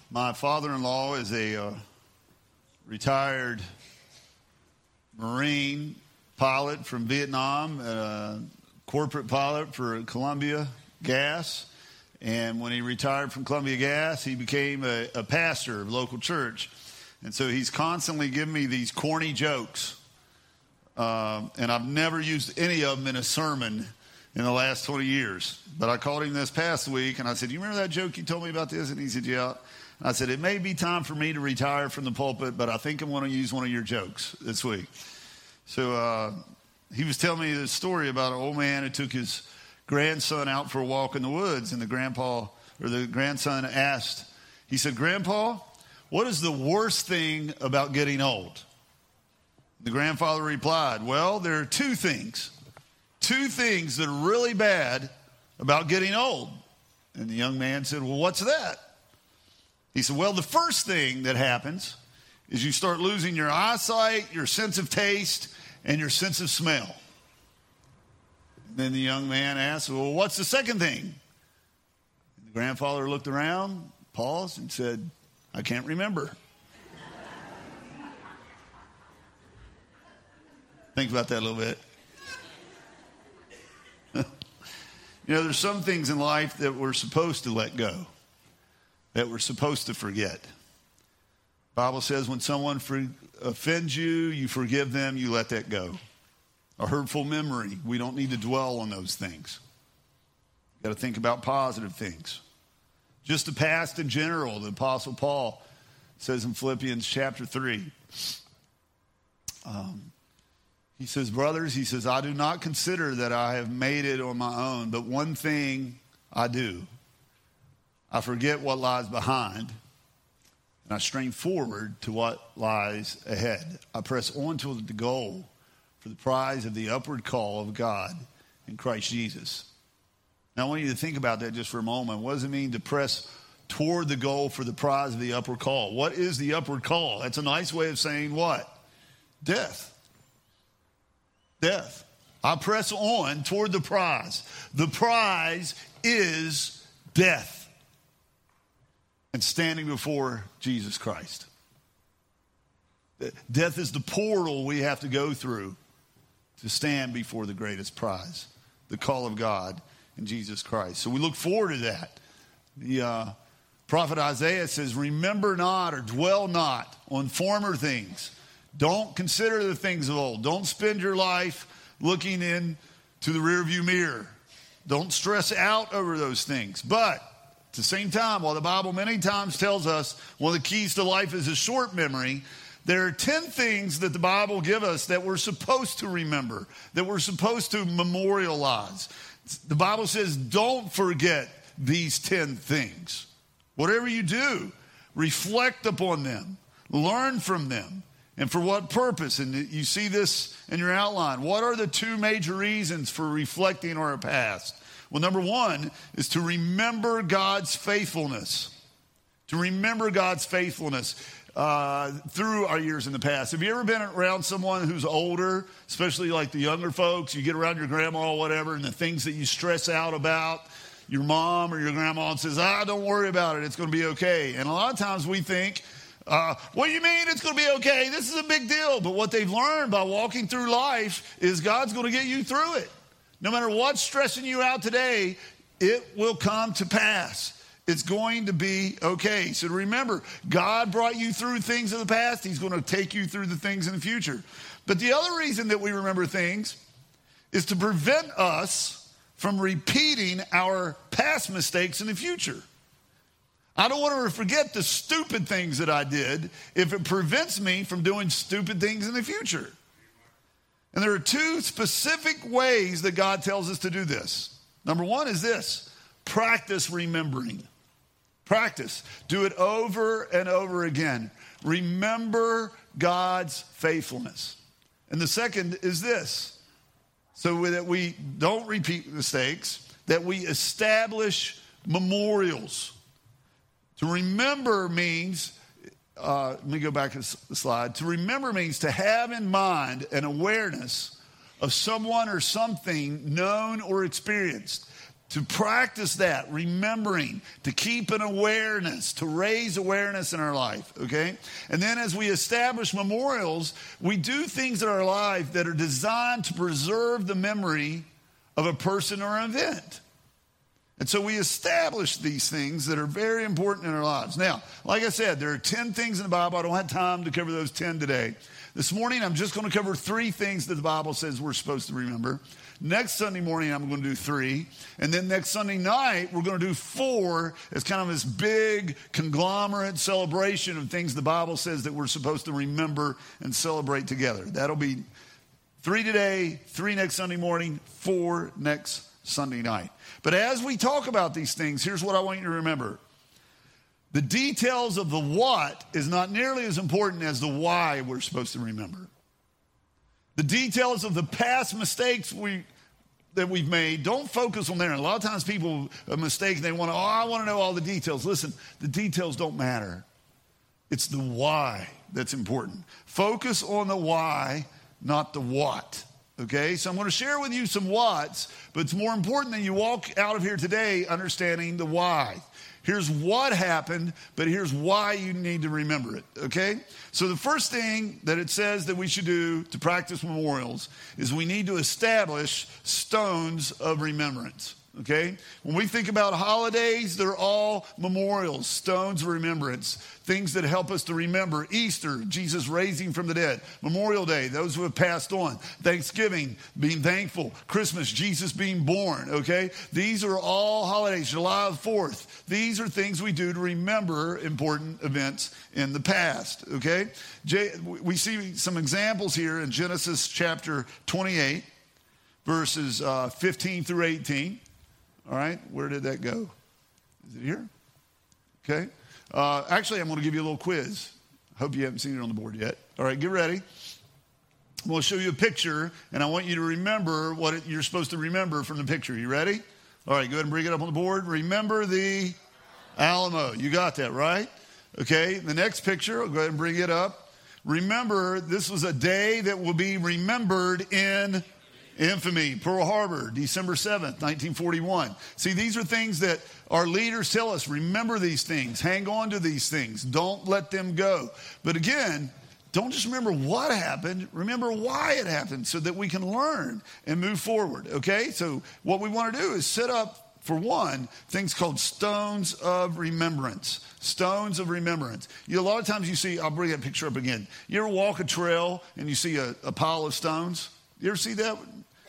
My father-in-law is a retired Marine pilot from Vietnam, a corporate pilot for Columbia Gas. And when he retired from Columbia Gas, he became a pastor of a local church. And so he's constantly giving me these corny jokes. And I've never used any of them in a sermon in the last 20 years. But I called him this past week, and I said, "You remember that joke you told me about this?" And he said, "Yeah." And I said, "It may be time for me to retire from the pulpit, but I think I'm going to use one of your jokes this week." So he was telling me this story about an old man who took his grandson out for a walk in the woods, and the grandson asked, he said, "Grandpa, what is the worst thing about getting old?" The grandfather replied, "Well, there are two things that are really bad about getting old." And the young man said, "Well, what's that?" He said, "Well, the first thing that happens is you start losing your eyesight, your sense of taste, and your sense of smell." And then the young man asked, "Well, what's the second thing?" And the grandfather looked around, paused, and said, "I can't remember." Think about that a little bit. There's some things in life that we're supposed to let go, that we're supposed to forget. The Bible says when someone offends you, you forgive them, you let that go. A hurtful memory, we don't need to dwell on those things. Got to think about positive things. Just the past in general, the Apostle Paul says in Philippians chapter 3, he says, "Brothers," he says, "I do not consider that I have made it on my own, but one thing I do. I forget what lies behind, and I strain forward to what lies ahead. I press on to the goal for the prize of the upward call of God in Christ Jesus." Now, I want you to think about that just for a moment. What does it mean to press toward the goal for the prize of the upward call? What is the upward call? That's a nice way of saying what? Death. Death. I press on toward the prize. The prize is death and standing before Jesus Christ. Death is the portal we have to go through to stand before the greatest prize, the call of God in Jesus Christ. So we look forward to that. The prophet Isaiah says, "Remember not or dwell not on former things." Don't consider the things of old. Don't spend your life looking into the rearview mirror. Don't stress out over those things. But at the same time, while the Bible many times tells us one of the keys to life is a short memory, there are 10 things that the Bible gives us that we're supposed to remember, that we're supposed to memorialize. The Bible says, don't forget these 10 things. Whatever you do, reflect upon them, learn from them. And for what purpose? And you see this in your outline. What are the two major reasons for reflecting on our past? Well, number one is to remember God's faithfulness. To remember God's faithfulness through our years in the past. Have you ever been around someone who's older, especially like the younger folks? You get around your grandma or whatever, and the things that you stress out about, your mom or your grandma says, "Don't worry about it. It's going to be okay." And a lot of times we think, "What do you mean it's going to be okay? This is a big deal." But what they've learned by walking through life is God's going to get you through it. No matter what's stressing you out today, it will come to pass. It's going to be okay. So remember, God brought you through things in the past. He's going to take you through the things in the future. But the other reason that we remember things is to prevent us from repeating our past mistakes in the future. I don't want to forget the stupid things that I did if it prevents me from doing stupid things in the future. And there are two specific ways that God tells us to do this. Number one is this: practice remembering. Practice. Do it over and over again. Remember God's faithfulness. And the second is this: so that we don't repeat mistakes, that we establish memorials. To remember means, let me go back to the slide. To remember means to have in mind an awareness of someone or something known or experienced. to practice that, remembering, to keep an awareness, to raise awareness in our life, okay? And then as we establish memorials, we do things in our life that are designed to preserve the memory of a person or an event. And so we establish these things that are very important in our lives. Now, like I said, there are 10 things in the Bible. I don't have time to cover those 10 today. This morning, I'm just going to cover 3 things that the Bible says we're supposed to remember. Next Sunday morning, I'm going to do 3. And then next Sunday night, we're going to do 4 as kind of this big conglomerate celebration of things the Bible says that we're supposed to remember and celebrate together. That'll be 3 today, 3 next Sunday morning, 4 next Sunday night. But as we talk about these things, here's what I want you to remember. The details of the what is not nearly as important as the why we're supposed to remember. The details of the past mistakes that we've made, don't focus on there. And a lot of times people mistake and they want to, I want to know all the details. Listen, the details don't matter. It's the why that's important. Focus on the why, not the what. Okay, so I'm going to share with you some whats, but it's more important that you walk out of here today understanding the why. Here's what happened, but here's why you need to remember it, okay? So the first thing that it says that we should do to practice memorials is we need to establish stones of remembrance, okay? When we think about holidays, they're all memorials, stones of remembrance, things that help us to remember. Easter, Jesus raising from the dead. Memorial Day, those who have passed on. Thanksgiving, being thankful. Christmas, Jesus being born, okay? These are all holidays. July 4th. These are things we do to remember important events in the past, okay? We see some examples here in Genesis chapter 28, verses 15 through 18. All right, where did that go? Is it here? Okay. Actually, I'm going to give you a little quiz. Hope you haven't seen it on the board yet. All right, get ready. I'm going to show you a picture, and I want you to remember what you're supposed to remember from the picture. You ready? All right, go ahead and bring it up on the board. Remember the Alamo. You got that, right? Okay, the next picture, I'll go ahead and bring it up. Remember, this was a day that will be remembered in infamy. Pearl Harbor, December 7th, 1941. See, these are things that our leaders tell us, remember these things, hang on to these things, don't let them go. But again, don't just remember what happened, remember why it happened so that we can learn and move forward, okay? So what we want to do is set up, for one, things called stones of remembrance. Stones of remembrance. A lot of times you see, I'll bring that picture up again. You ever walk a trail and you see a pile of stones? You ever see that?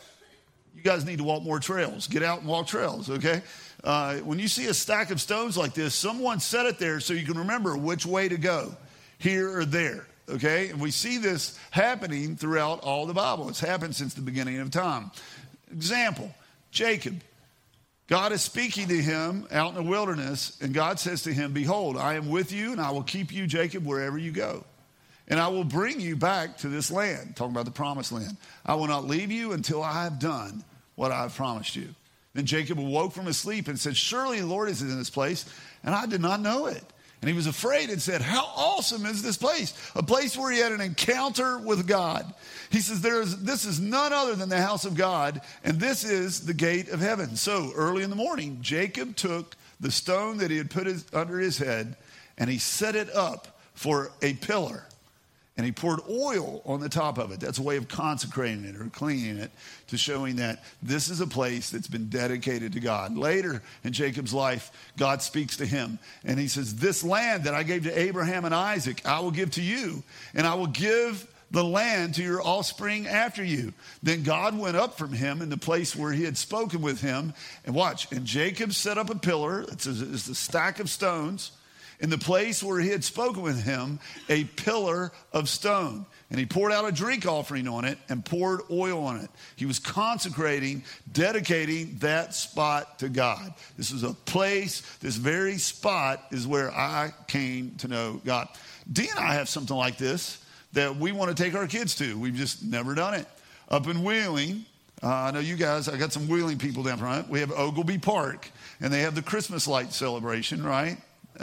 You guys need to walk more trails. Get out and walk trails, okay? When you see a stack of stones like this, someone set it there so you can remember which way to go, here or there, okay? And we see this happening throughout all the Bible. It's happened since the beginning of time. Example, Jacob. God is speaking to him out in the wilderness, and God says to him, behold, I am with you, and I will keep you, Jacob, wherever you go. And I will bring you back to this land, talking about the promised land. I will not leave you until I have done what I have promised you. Then Jacob awoke from his sleep and said, surely the Lord is in this place, and I did not know it. And he was afraid and said, how awesome is this place? A place where he had an encounter with God. He says, this is none other than the house of God, and this is the gate of heaven. So early in the morning, Jacob took the stone that he had put under his head, and he set it up for a pillar. And he poured oil on the top of it. That's a way of consecrating it or cleaning it to showing that this is a place that's been dedicated to God. Later in Jacob's life, God speaks to him. And he says, this land that I gave to Abraham and Isaac, I will give to you. And I will give the land to your offspring after you. Then God went up from him in the place where he had spoken with him. And watch, and Jacob set up a pillar. It's a stack of stones. In the place where he had spoken with him, a pillar of stone. And he poured out a drink offering on it and poured oil on it. He was consecrating, dedicating that spot to God. This is a place, this very spot is where I came to know God. Dee and I have something like this that we want to take our kids to. We've just never done it. Up in Wheeling, I know you guys, I got some Wheeling people down front. We have Ogilvy Park, and they have the Christmas light celebration, right?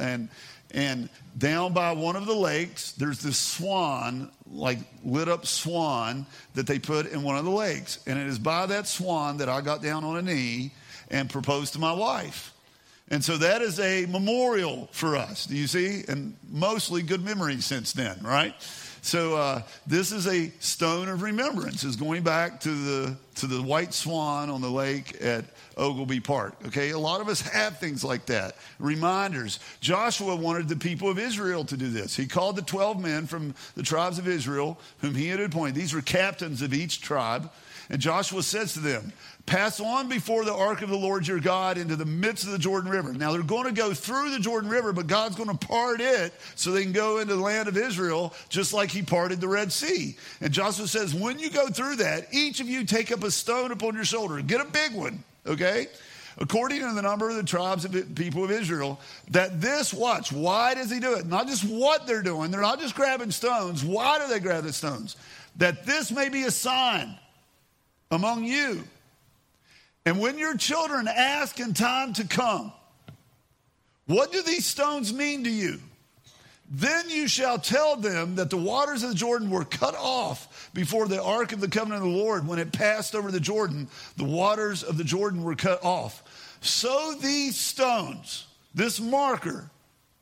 And down by one of the lakes, there's this swan, like lit up swan that they put in one of the lakes. And it is by that swan that I got down on a knee and proposed to my wife. And so that is a memorial for us. Do you see? And mostly good memories since then, right? So this is a stone of remembrance. It's going back to the white swan on the lake at Oglebay Park. Okay, a lot of us have things like that. Reminders. Joshua wanted the people of Israel to do this. He called the 12 men from the tribes of Israel, whom he had appointed. These were captains of each tribe. And Joshua says to them, pass on before the ark of the Lord your God into the midst of the Jordan River. Now they're going to go through the Jordan River, but God's going to part it so they can go into the land of Israel just like he parted the Red Sea. And Joshua says, when you go through that, each of you take up a stone upon your shoulder. Get a big one, okay? According to the number of the tribes of the people of Israel, that this, watch, why does he do it? Not just what they're doing. They're not just grabbing stones. Why do they grab the stones? That this may be a sign among you. And when your children ask in time to come, what do these stones mean to you? Then you shall tell them that the waters of the Jordan were cut off before the ark of the covenant of the Lord. When it passed over the Jordan, the waters of the Jordan were cut off. So these stones, this marker,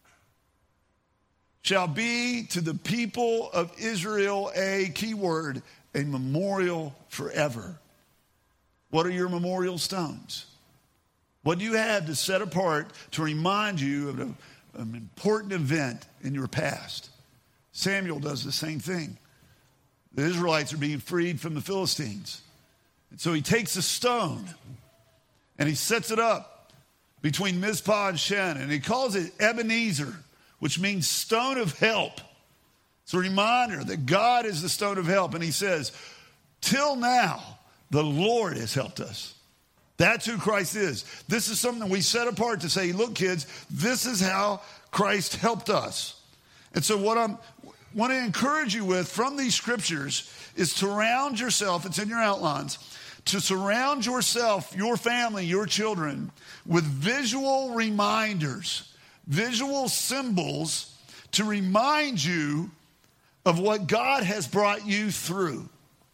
shall be to the people of Israel a, key word, a memorial forever. What are your memorial stones? What do you have to set apart to remind you of an important event in your past? Samuel does the same thing. The Israelites are being freed from the Philistines. And so he takes a stone and he sets it up between Mizpah and Shen, and he calls it Ebenezer, which means stone of help. It's a reminder that God is the stone of help. And he says, till now, the Lord has helped us. That's who Christ is. This is something we set apart to say, look, kids, this is how Christ helped us. And so what I want to encourage you with from these scriptures is to surround yourself, it's in your outlines, to surround yourself, your family, your children, with visual reminders, visual symbols to remind you of what God has brought you through.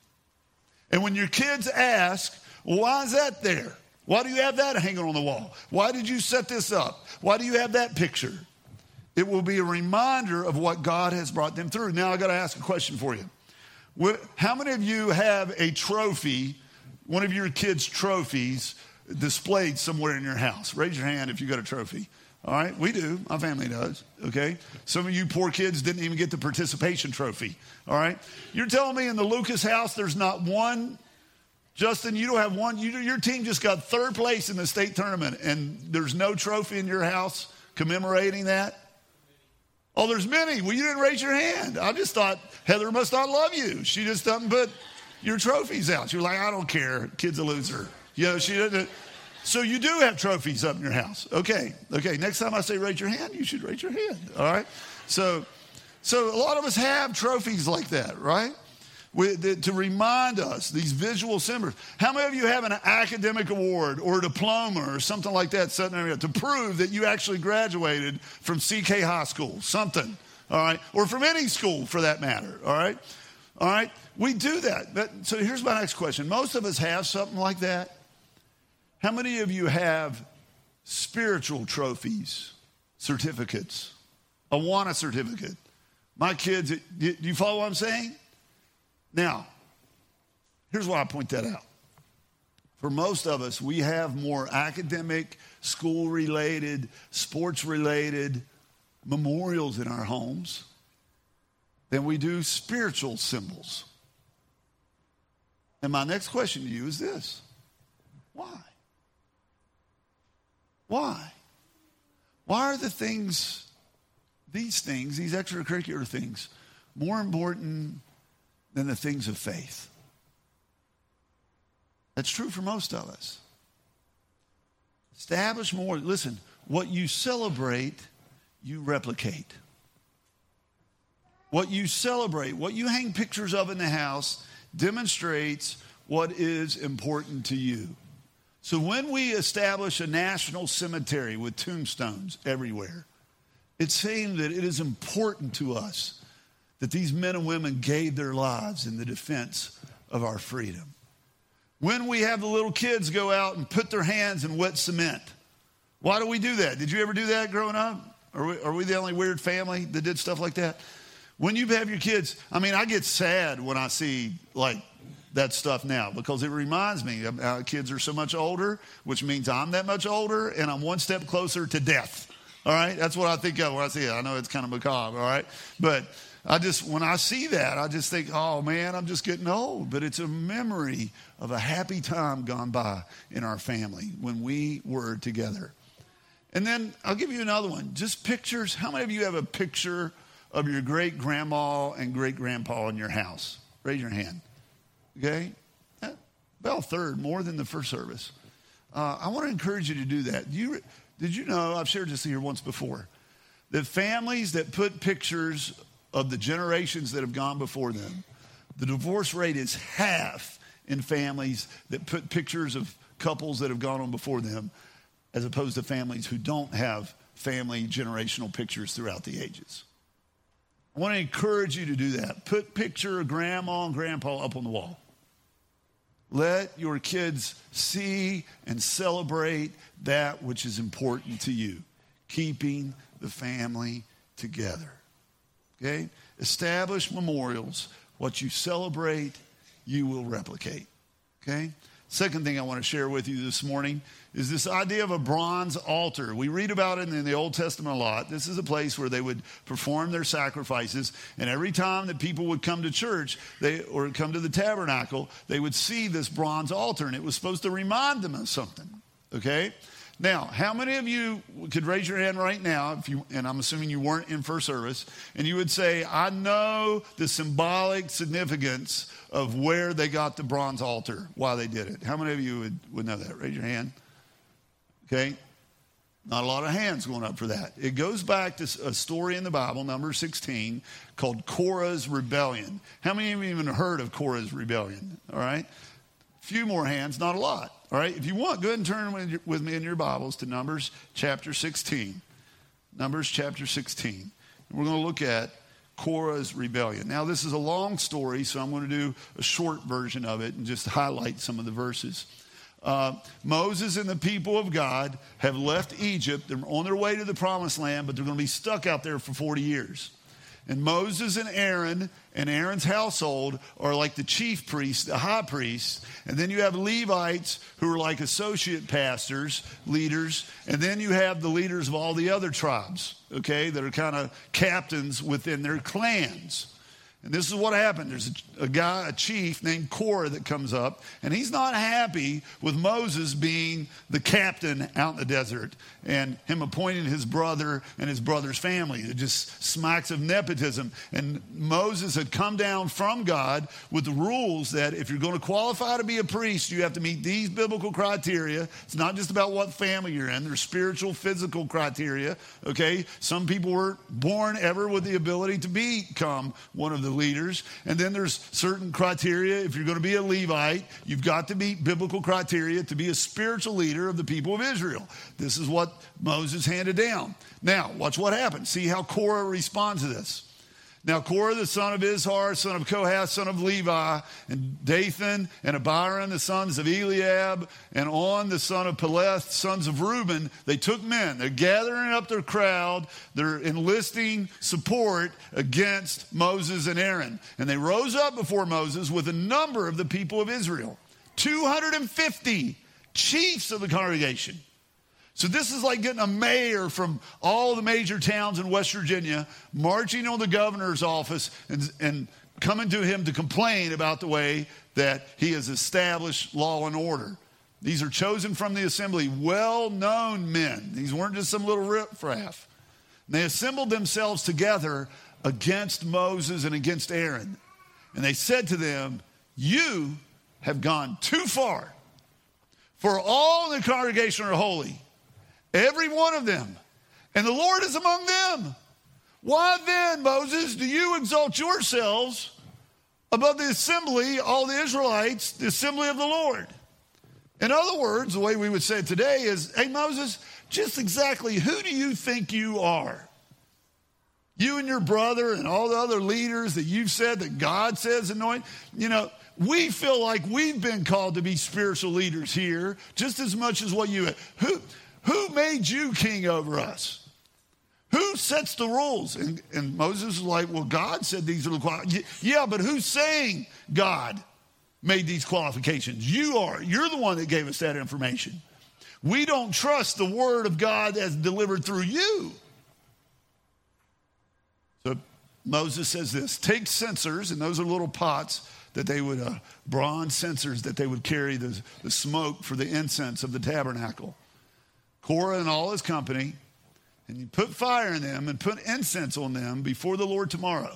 And when your kids ask, well, why is that there? Why do you have that hanging on the wall? Why did you set this up? Why do you have that picture? It will be a reminder of what God has brought them through. Now I got to ask a question for you. How many of you have a trophy, one of your kids' trophies, displayed somewhere in your house? Raise your hand if you got a trophy. All right, we do. My family does, okay? Some of you poor kids didn't even get the participation trophy, all right? You're telling me in the Lucas house there's not one? Justin, you don't have one? Your team just got third place in the state tournament, and there's no trophy in your house commemorating that? Oh, there's many. Well, you didn't raise your hand. I just thought Heather must not love you. She just doesn't put your trophies out. You're like, I don't care. Kid's a loser. You know, she doesn't. So you do have trophies up in your house. Okay. Next time I say raise your hand, you should raise your hand. All right. So a lot of us have trophies like that, right? To remind us, these visual symbols. How many of you have an academic award or a diploma or something like that sitting there to prove that you actually graduated from CK High School? Something, all right? Or from any school for that matter, all right? All right? We do that. So here's my next question. Most of us have something like that. How many of you have spiritual trophies, certificates? A Awana certificate. My kids, do you follow what I'm saying? Now, here's why I point that out. For most of us, we have more academic, school-related, sports-related memorials in our homes than we do spiritual symbols. And my next question to you is this. Why? Why? Why are these extracurricular things, more important than the things of faith? That's true for most of us. Establish more. Listen, what you celebrate, you replicate. What you celebrate, what you hang pictures of in the house, demonstrates what is important to you. So when we establish a national cemetery with tombstones everywhere, it's saying that it is important to us that these men and women gave their lives in the defense of our freedom. When we have the little kids go out and put their hands in wet cement. Why do we do that? Did you ever do that growing up? Are we the only weird family that did stuff like that? When you have your kids, I mean, I get sad when I see like that stuff now because it reminds me of how kids are so much older, which means I'm that much older and I'm one step closer to death. All right? That's what I think of when I see it. I know it's kind of macabre, all right? But when I see that, I just think, oh man, I'm just getting old. But it's a memory of a happy time gone by in our family when we were together. And then I'll give you another one. Just pictures. How many of you have a picture of your great grandma and great grandpa in your house? Raise your hand. Okay? About a third, more than the first service. I want to encourage you to do that. Did you know, I've shared this here once before, that families that put pictures of the generations that have gone before them, the divorce rate is half in families that put pictures of couples that have gone on before them, as opposed to families who don't have family generational pictures throughout the ages. I want to encourage you to do that. Put picture of grandma and grandpa up on the wall. Let your kids see and celebrate that which is important to you, keeping the family together. Okay? Establish memorials. What you celebrate, you will replicate. Okay? Second thing I want to share with you this morning is this idea of a bronze altar. We read about it in the Old Testament a lot. This is a place where they would perform their sacrifices, and every time that people would come to church or come to the tabernacle, they would see this bronze altar, and it was supposed to remind them of something. Okay? Now, how many of you could raise your hand right now, and I'm assuming you weren't in first service, and you would say, I know the symbolic significance of where they got the bronze altar, why they did it? How many of you would know that? Raise your hand. Okay? Not a lot of hands going up for that. It goes back to a story in the Bible, Numbers 16, called Korah's Rebellion. How many of you even heard of Korah's Rebellion? All right? A few more hands, not a lot. All right? If you want, go ahead and turn with me in your Bibles to Numbers chapter 16. Numbers chapter 16. And we're going to look at Korah's rebellion. Now, this is a long story, so I'm going to do a short version of it and just highlight some of the verses. Moses and the people of God have left Egypt. They're on their way to the promised land, but they're going to be stuck out there for 40 years. And Moses and Aaron and Aaron's household are like the chief priests, the high priests. And then you have Levites who are like associate pastors, leaders. And then you have the leaders of all the other tribes, okay, that are kind of captains within their clans. And this is what happened. There's a chief named Korah that comes up, and he's not happy with Moses being the captain out in the desert and him appointing his brother and his brother's family. It just smacks of nepotism. And Moses had come down from God with the rules that if you're going to qualify to be a priest, you have to meet these biblical criteria. It's not just about what family you're in. There's spiritual, physical criteria, okay? Some people weren't born ever with the ability to become one of the leaders. And then there's certain criteria. If you're going to be a Levite, you've got to meet biblical criteria to be a spiritual leader of the people of Israel. This is what Moses handed down. Now, watch what happens. See how Korah responds to this. Now, Korah, the son of Izhar, son of Kohath, son of Levi, and Dathan and Abiram, the sons of Eliab, and On, the son of Peleth, sons of Reuben, they took men. They're gathering up their crowd. They're enlisting support against Moses and Aaron. And they rose up before Moses with a number of the people of Israel, 250 chiefs of the congregation. So this is like getting a mayor from all the major towns in West Virginia marching on the governor's office and coming to him to complain about the way that he has established law and order. These are chosen from the assembly, well-known men. These weren't just some little riffraff. And they assembled themselves together against Moses and against Aaron. And they said to them, you have gone too far. For all in the congregation are holy, every one of them, and the Lord is among them. Why then, Moses, do you exalt yourselves above the assembly, all the Israelites, the assembly of the Lord? In other words, the way we would say it today is, hey, Moses, just exactly who do you think you are? You and your brother and all the other leaders that you've said that God says anoint. You know, we feel like we've been called to be spiritual leaders here just as much as what you have. Who made you king over us? Who sets the rules? And Moses is like, well, God said these are the qualifications. Yeah, but who's saying God made these qualifications? You are. You're the one that gave us that information. We don't trust the word of God as delivered through you. So Moses says this, take censers, and those are little pots that they would, bronze censers that they would carry the smoke for the incense of the tabernacle. Korah and all his company, and you put fire in them and put incense on them before the Lord tomorrow.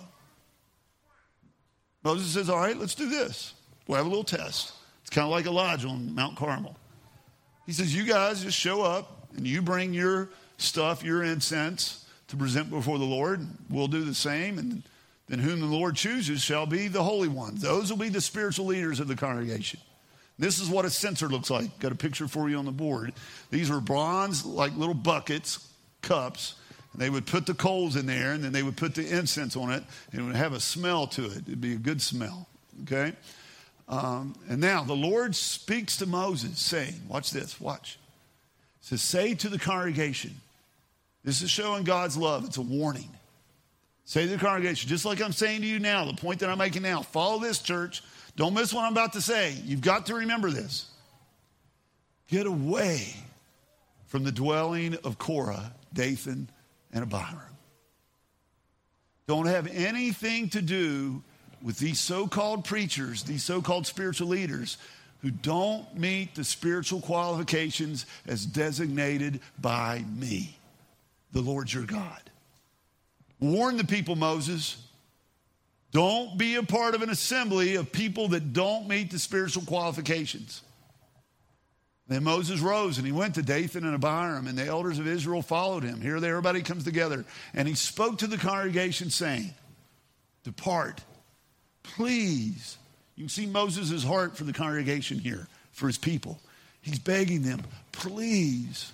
Moses says, all right, let's do this. We'll have a little test. It's kind of like Elijah on Mount Carmel. He says, you guys just show up and you bring your stuff, your incense to present before the Lord. We'll do the same. And then whom the Lord chooses shall be the holy ones. Those will be the spiritual leaders of the congregation. This is what a censer looks like. Got a picture for you on the board. These were bronze, like little buckets, cups. And they would put the coals in there, and then they would put the incense on it, and it would have a smell to it. It'd be a good smell, okay? And now the Lord speaks to Moses saying, watch this, watch. He says, say to the congregation, this is showing God's love. It's a warning. Say to the congregation, just like I'm saying to you now, the point that I'm making now, follow this, church. Don't miss what I'm about to say. You've got to remember this. Get away from the dwelling of Korah, Dathan, and Abiram. Don't have anything to do with these so-called preachers, these so-called spiritual leaders who don't meet the spiritual qualifications as designated by me, the Lord your God. Warn the people, Moses. Don't be a part of an assembly of people that don't meet the spiritual qualifications. Then Moses rose and he went to Dathan and Abiram, and the elders of Israel followed him. Here everybody comes together. And he spoke to the congregation saying, depart, please. You can see Moses' heart for the congregation here, for his people. He's begging them, please,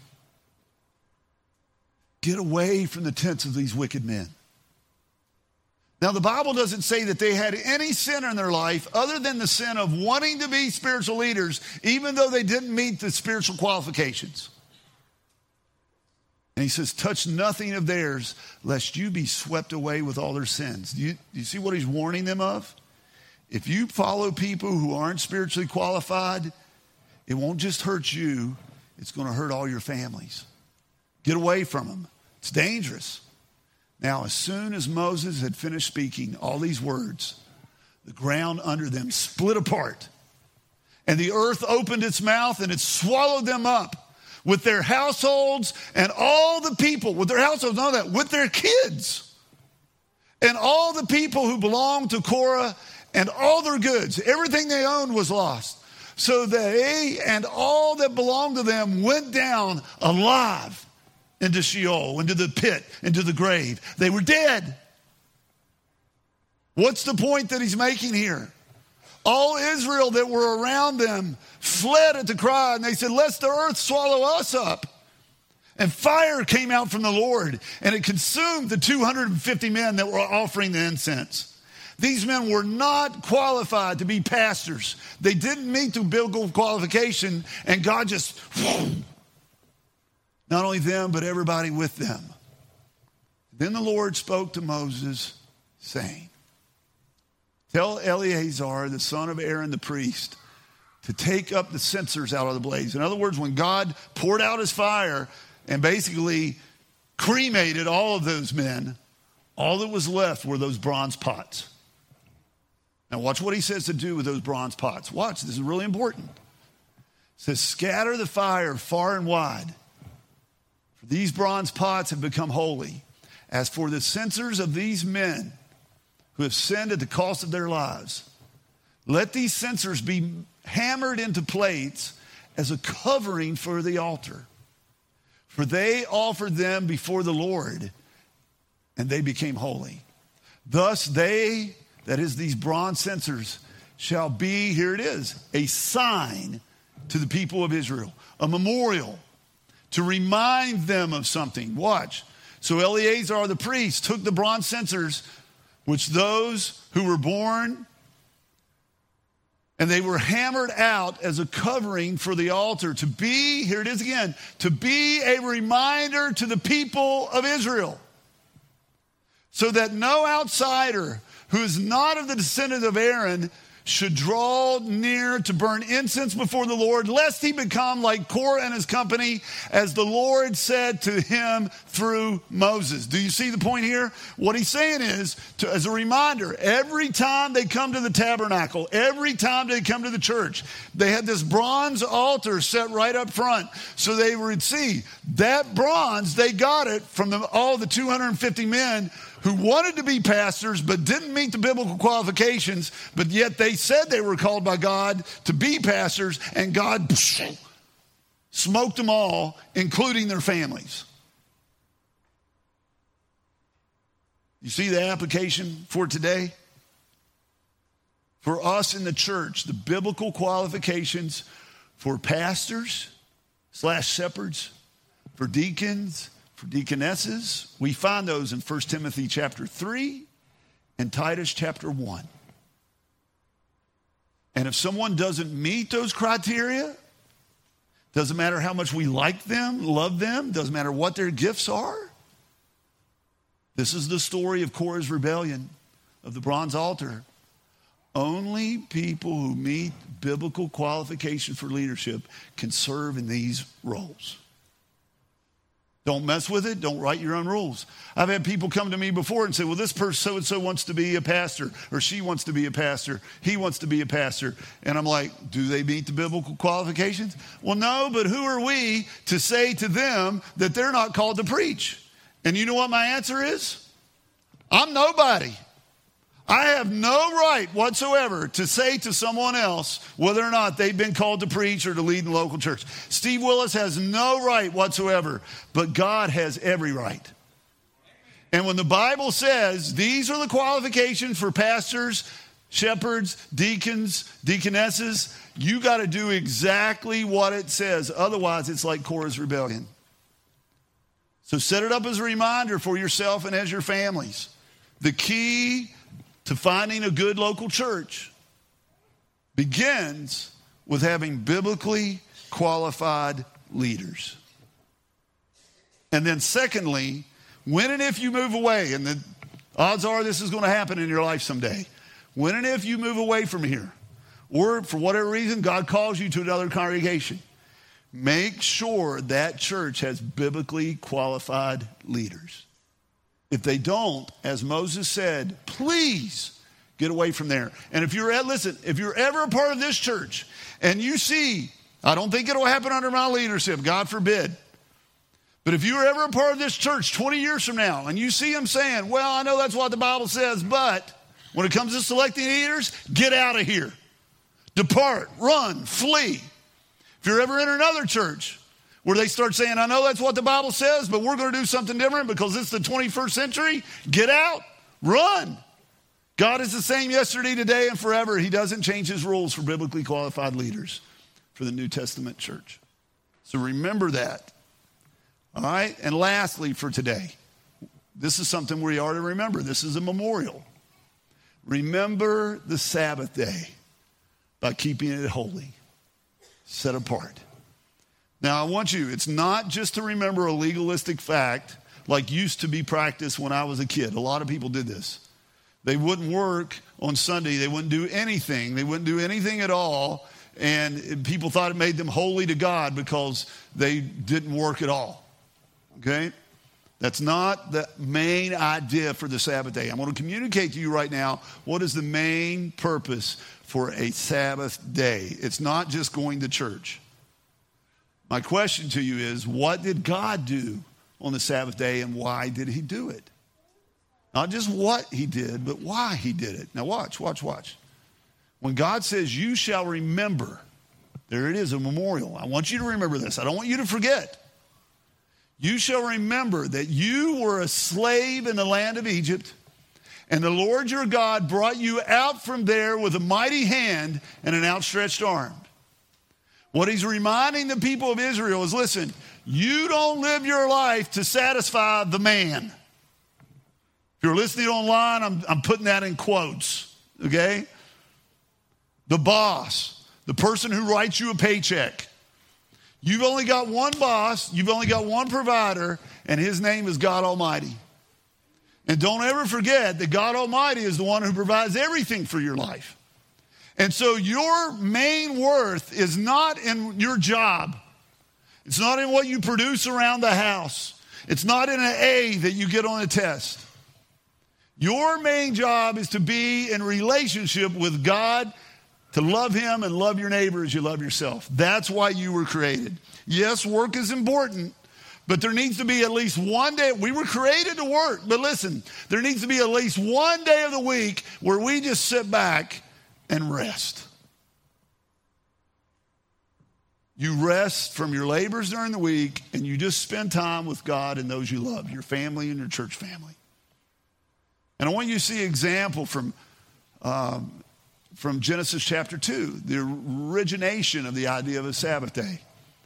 get away from the tents of these wicked men. Now, the Bible doesn't say that they had any sin in their life other than the sin of wanting to be spiritual leaders, even though they didn't meet the spiritual qualifications. And he says, touch nothing of theirs, lest you be swept away with all their sins. Do you see what he's warning them of? If you follow people who aren't spiritually qualified, it won't just hurt you, it's going to hurt all your families. Get away from them. It's dangerous. Now, as soon as Moses had finished speaking all these words, the ground under them split apart, and the earth opened its mouth, and it swallowed them up with their households and all the people, with their households, know that, with their kids, and all the people who belonged to Korah and all their goods. Everything they owned was lost. So they and all that belonged to them went down alive into Sheol, into the pit, into the grave. They were dead. What's the point that he's making here? All Israel that were around them fled at the cry, and they said, lest the earth swallow us up. And fire came out from the Lord, and it consumed the 250 men that were offering the incense. These men were not qualified to be pastors. They didn't meet the biblical qualification, and God just, not only them, but everybody with them. Then the Lord spoke to Moses, saying, tell Eleazar, the son of Aaron the priest, to take up the censers out of the blaze. In other words, when God poured out his fire and basically cremated all of those men, all that was left were those bronze pots. Now watch what he says to do with those bronze pots. Watch, this is really important. It says, scatter the fire far and wide. For these bronze pots have become holy. As for the censers of these men who have sinned at the cost of their lives, let these censers be hammered into plates as a covering for the altar. For they offered them before the Lord, and they became holy. Thus they, that is these bronze censers, shall be, here it is, a sign to the people of Israel, a memorial to remind them of something. Watch. So Eleazar the priest took the bronze censers, which those who were born And they were hammered out as a covering for the altar to be, here it is again, to be a reminder to the people of Israel, so that no outsider who is not of the descendant of Aaron should draw near to burn incense before the Lord, lest he become like Korah and his company, as the Lord said to him through Moses. Do you see the point here? What he's saying is, as a reminder, every time they come to the tabernacle, every time they come to the church, they had this bronze altar set right up front, so they would see that bronze. They got it from all the 250 men who wanted to be pastors but didn't meet the biblical qualifications, but yet they said they were called by God to be pastors, and God smoked them all, including their families. You see the application for today? For us in the church, the biblical qualifications for pastors / shepherds, for deacons, for deaconesses, we find those in 1 Timothy chapter 3 and Titus chapter 1. And if someone doesn't meet those criteria, doesn't matter how much we like them, love them, doesn't matter what their gifts are. This is the story of Korah's rebellion of the bronze altar. Only people who meet biblical qualification for leadership can serve in these roles. Don't mess with it. Don't write your own rules. I've had people come to me before and say, well, this person so-and-so wants to be a pastor, or she wants to be a pastor, he wants to be a pastor. And I'm like, do they meet the biblical qualifications? Well, no, but who are we to say to them that they're not called to preach? And you know what my answer is? I'm nobody. I have no right whatsoever to say to someone else whether or not they've been called to preach or to lead in the local church. Steve Willis has no right whatsoever, but God has every right. And when the Bible says these are the qualifications for pastors, shepherds, deacons, deaconesses, you got to do exactly what it says. Otherwise, it's like Korah's rebellion. So set it up as a reminder for yourself and as your families. The key to finding a good local church begins with having biblically qualified leaders. And then secondly, when and if you move away, and the odds are this is going to happen in your life someday, when and if you move away from here, or for whatever reason God calls you to another congregation, make sure that church has biblically qualified leaders. If they don't, as Moses said, please get away from there. And if you're ever a part of this church and you see, I don't think it'll happen under my leadership, God forbid. But if you're ever a part of this church 20 years from now and you see them saying, well, I know that's what the Bible says, but when it comes to selecting leaders, get out of here. Depart, run, flee. If you're ever in another church where they start saying, I know that's what the Bible says, but we're going to do something different because it's the 21st century. Get out, run. God is the same yesterday, today, and forever. He doesn't change his rules for biblically qualified leaders for the New Testament church. So remember that. All right? And lastly for today, this is something we ought to remember. This is a memorial. Remember the Sabbath day by keeping it holy, set apart. Now, I want you, it's not just to remember a legalistic fact like used to be practiced when I was a kid. A lot of people did this. They wouldn't work on Sunday. They wouldn't do anything. They wouldn't do anything at all. And people thought it made them holy to God because they didn't work at all. Okay? That's not the main idea for the Sabbath day. I'm going to communicate to you right now what is the main purpose for a Sabbath day. It's not just going to church. My question to you is, what did God do on the Sabbath day and why did he do it? Not just what he did, but why he did it. Now watch. When God says, you shall remember, there it is, a memorial. I want you to remember this. I don't want you to forget. You shall remember that you were a slave in the land of Egypt, and the Lord your God brought you out from there with a mighty hand and an outstretched arm. What he's reminding the people of Israel is, listen, you don't live your life to satisfy the man. If you're listening online, I'm putting that in quotes, okay? the boss, the person who writes you a paycheck. You've only got one boss, you've only got one provider, and his name is God Almighty. And don't ever forget that God Almighty is the one who provides everything for your life. And so your main worth is not in your job. It's not in what you produce around the house. It's not in an A that you get on a test. Your main job is to be in relationship with God, to love him and love your neighbor as you love yourself. That's why you were created. Yes, work is important, but there needs to be at least one day. We were created to work, but listen, there needs to be at least one day of the week where we just sit back and rest. You rest from your labors during the week, and you just spend time with God and those you love, your family and your church family. And I want you to see an example from Genesis chapter 2, the origination of the idea of a Sabbath day.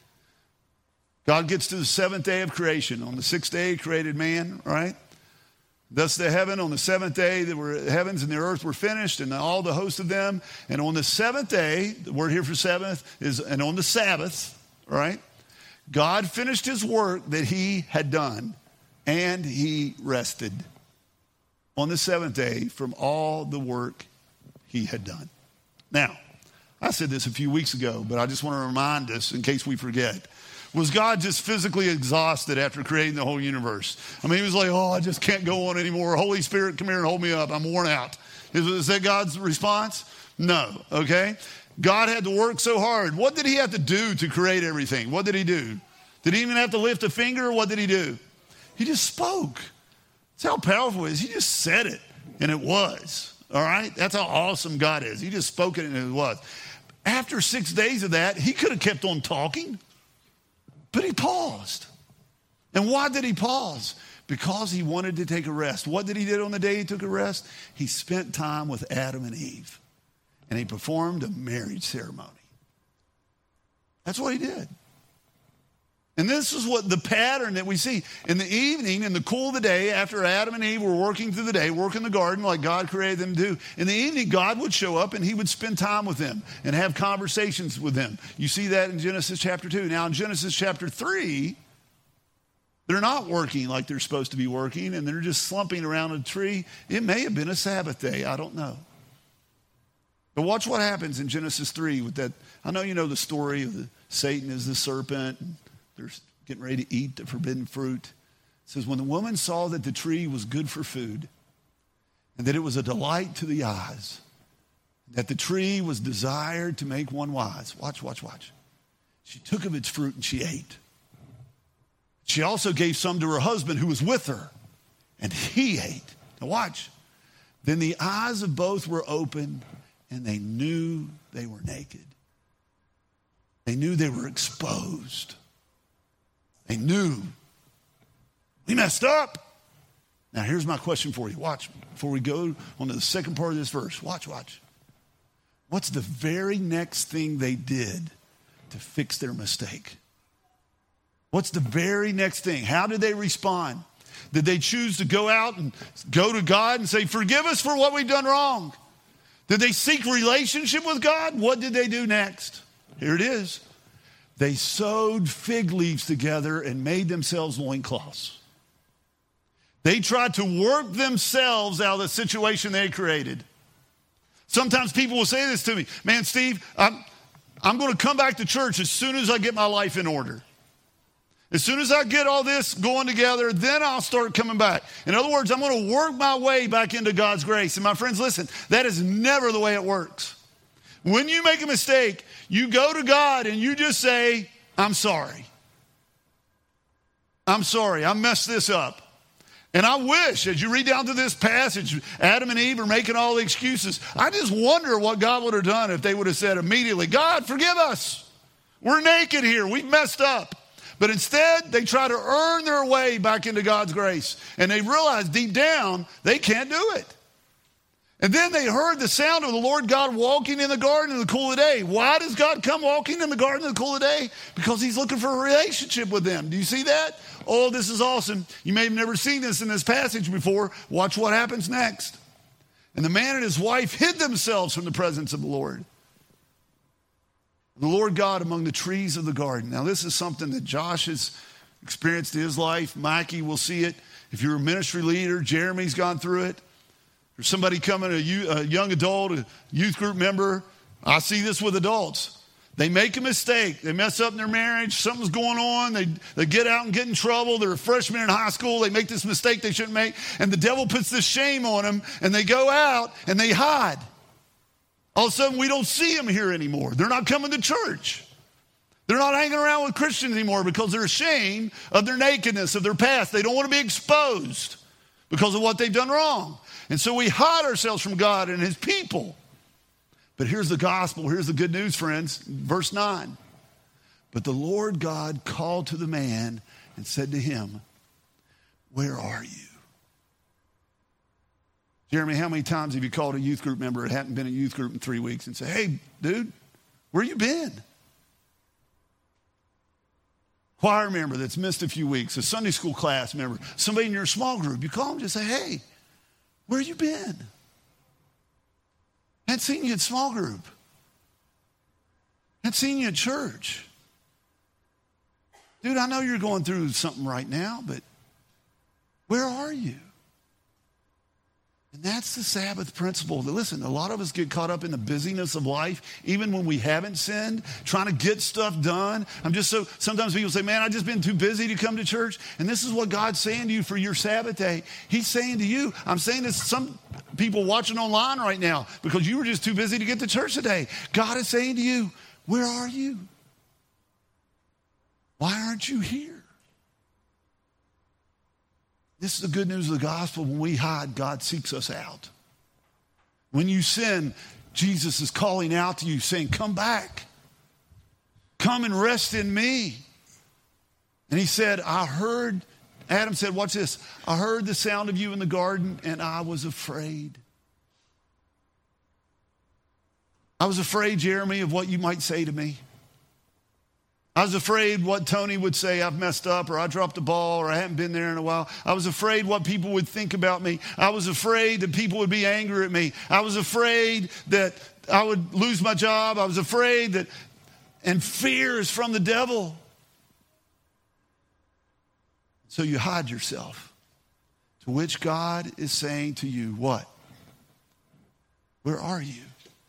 God gets to the seventh day of creation. On the sixth day, he created man, right? Thus the heaven, on the seventh day, the heavens and the earth were finished, and all the host of them. And on the seventh day, the word here for seventh is, and on the Sabbath, right? God finished his work that he had done, and he rested on the seventh day from all the work he had done. Now, I said this a few weeks ago, but I just want to remind us in case we forget. Was God just physically exhausted after creating the whole universe? I mean, he was like, oh, I just can't go on anymore. Holy Spirit, come here and hold me up. I'm worn out. Is that God's response? No, okay? God had to work so hard. What did he have to do to create everything? What did he do? Did he even have to lift a finger? What did he do? He just spoke. That's how powerful it is. He just said it, and it was. All right? That's how awesome God is. He just spoke it, and it was. After 6 days of that, he could have kept on talking. But he paused. And why did he pause? Because he wanted to take a rest. What did he do on the day he took a rest? He spent time with Adam and Eve. And he performed a marriage ceremony. That's what he did. And this is what the pattern that we see. In the evening, in the cool of the day, after Adam and Eve were working through the day, working the garden like God created them to do, in the evening, God would show up and he would spend time with them and have conversations with them. You see that in Genesis chapter 2. Now, in Genesis chapter 3, they're not working like they're supposed to be working, and they're just slumping around a tree. It may have been a Sabbath day. I don't know. But watch what happens in Genesis 3 with that. I know you know the story of Satan is the serpent. They're getting ready to eat the forbidden fruit. It says, when the woman saw that the tree was good for food, and that it was a delight to the eyes, that the tree was desired to make one wise. Watch. She took of its fruit and she ate. She also gave some to her husband who was with her, and he ate. Now watch. Then the eyes of both were opened, and they knew they were naked. They knew they were exposed. They knew. We messed up. Now, here's my question for you. Watch. Before we go on to the second part of this verse. Watch. What's the very next thing they did to fix their mistake? What's the very next thing? How did they respond? Did they choose to go out and go to God and say, forgive us for what we've done wrong? Did they seek relationship with God? What did they do next? Here it is. They sewed fig leaves together and made themselves loincloths. They tried to work themselves out of the situation they created. Sometimes people will say this to me, man, Steve, I'm going to come back to church as soon as I get my life in order. As soon as I get all this going together, then I'll start coming back. In other words, I'm going to work my way back into God's grace. And my friends, listen, that is never the way it works. When you make a mistake, you go to God and you just say, I'm sorry. I'm sorry. I messed this up. And I wish, as you read down to this passage, Adam and Eve are making all the excuses. I just wonder what God would have done if they would have said immediately, God, forgive us. We're naked here. We've messed up. But instead, they try to earn their way back into God's grace. And they realize deep down, they can't do it. And then they heard the sound of the Lord God walking in the garden in the cool of the day. Why does God come walking in the garden in the cool of the day? Because he's looking for a relationship with them. Do you see that? Oh, this is awesome. You may have never seen this in this passage before. Watch what happens next. And the man and his wife hid themselves from the presence of the Lord. The Lord God among the trees of the garden. Now, this is something that Josh has experienced in his life. Mikey will see it. If you're a ministry leader, Jeremy's gone through it. There's somebody coming, a young adult, a youth group member. I see this with adults. They make a mistake. They mess up in their marriage. Something's going on. They get out and get in trouble. They're a freshman in high school. They make this mistake they shouldn't make. And the devil puts this shame on them. And they go out and they hide. All of a sudden, we don't see them here anymore. They're not coming to church. They're not hanging around with Christians anymore because they're ashamed of their nakedness, of their past. They don't want to be exposed because of what they've done wrong. And so we hide ourselves from God and his people. But here's the gospel. Here's the good news, friends. Verse 9. But the Lord God called to the man and said to him, where are you? Jeremy, how many times have you called a youth group member that hadn't been in a youth group in 3 weeks and say, hey, dude, where you been? Choir member that's missed a few weeks, a Sunday school class member, somebody in your small group. You call them and just say, hey, where you been? I hadn't seen you in small group. I hadn't seen you at church. Dude, I know you're going through something right now, but where are you? And that's the Sabbath principle. Listen, a lot of us get caught up in the busyness of life, even when we haven't sinned, trying to get stuff done. Sometimes people say, man, I've just been too busy to come to church. And this is what God's saying to you for your Sabbath day. He's saying to you, I'm saying this to some people watching online right now, because you were just too busy to get to church today. God is saying to you, where are you? Why aren't you here? This is the good news of the gospel. When we hide, God seeks us out. When you sin, Jesus is calling out to you saying, come back. Come and rest in me. And he said, Adam said, watch this. I heard the sound of you in the garden and I was afraid. I was afraid, Jeremy, of what you might say to me. I was afraid what Tony would say, I've messed up, or I dropped the ball, or I haven't been there in a while. I was afraid what people would think about me. I was afraid that people would be angry at me. I was afraid that I would lose my job. I was afraid that, and fear is from the devil. So you hide yourself. To which God is saying to you, what? Where are you?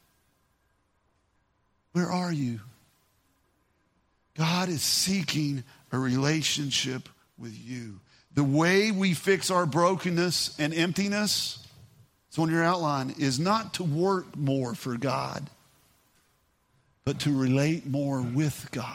Where are you? God is seeking a relationship with you. The way we fix our brokenness and emptiness, it's on your outline, is not to work more for God, but to relate more with God.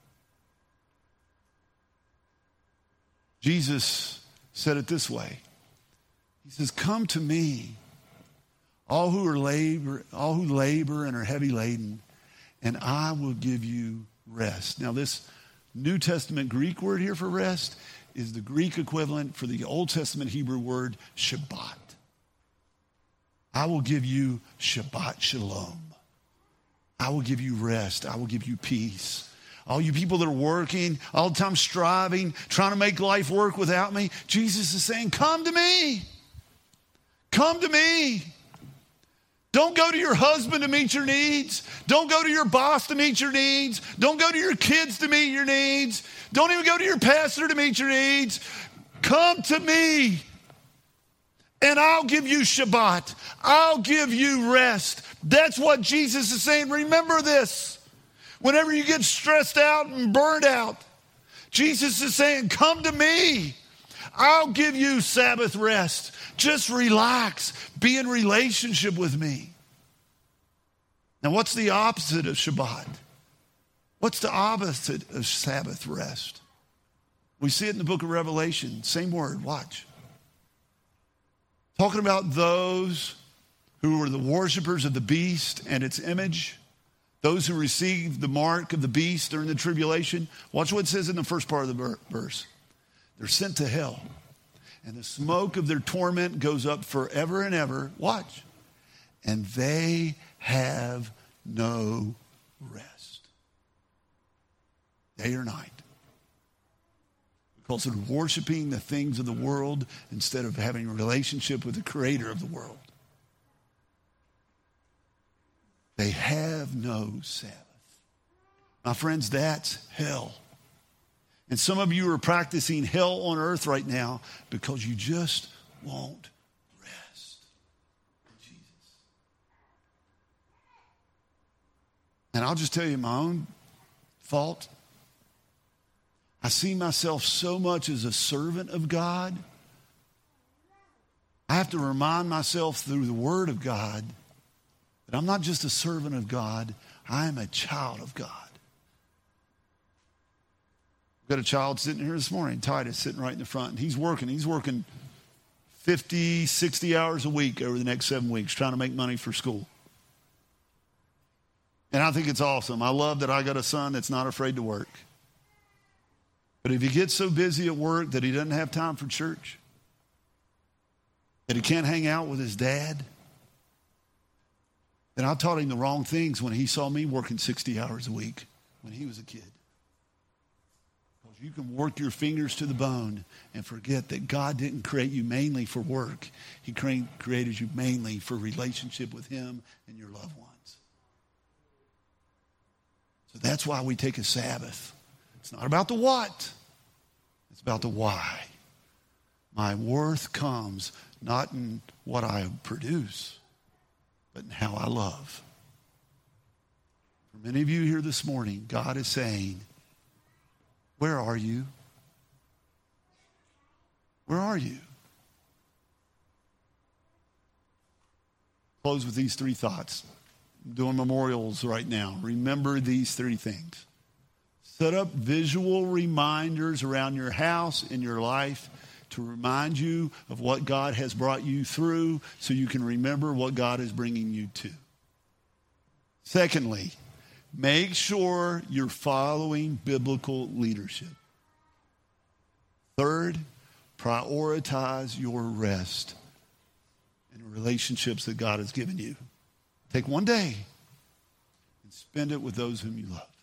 Jesus said it this way. He says, come to me, all who labor and are heavy laden, and I will give you rest. Now, this New Testament Greek word here for rest is the Greek equivalent for the Old Testament Hebrew word Shabbat. I will give you Shabbat Shalom. I will give you rest. I will give you peace. All you people that are working, all the time striving, trying to make life work without me, Jesus is saying, come to me. Come to me. Don't go to your husband to meet your needs. Don't go to your boss to meet your needs. Don't go to your kids to meet your needs. Don't even go to your pastor to meet your needs. Come to me, and I'll give you Shabbat. I'll give you rest. That's what Jesus is saying. Remember this. Whenever you get stressed out and burned out, Jesus is saying, come to me. I'll give you Sabbath rest. Just relax. Be in relationship with me. Now, what's the opposite of Shabbat? What's the opposite of Sabbath rest? We see it in the book of Revelation. Same word. Watch. Talking about those who were the worshipers of the beast and its image. Those who received the mark of the beast during the tribulation. Watch what it says in the first part of the verse. They're sent to hell. And the smoke of their torment goes up forever and ever. Watch. And they have no rest. Day or night. Because of worshiping the things of the world instead of having a relationship with the creator of the world. They have no Sabbath. My friends, that's hell. And some of you are practicing hell on earth right now because you just won't rest in Jesus. And I'll just tell you my own fault. I see myself so much as a servant of God. I have to remind myself through the Word of God that I'm not just a servant of God, I am a child of God. We've got a child sitting here this morning, Titus, sitting right in the front. And he's working 50, 60 hours a week over the next 7 weeks trying to make money for school. And I think it's awesome. I love that I got a son that's not afraid to work. But if he gets so busy at work that he doesn't have time for church, that he can't hang out with his dad, then I taught him the wrong things when he saw me working 60 hours a week when he was a kid. You can work your fingers to the bone and forget that God didn't create you mainly for work. He created you mainly for relationship with him and your loved ones. So that's why we take a Sabbath. It's not about the what. It's about the why. My worth comes not in what I produce, but in how I love. For many of you here this morning, God is saying, where are you? Where are you? Close with these 3 thoughts. I'm doing memorials right now. Remember these 3 things. Set up visual reminders around your house, in your life, to remind you of what God has brought you through so you can remember what God is bringing you to. Secondly, make sure you're following biblical leadership. Third, prioritize your rest and the relationships that God has given you. Take one day and spend it with those whom you love.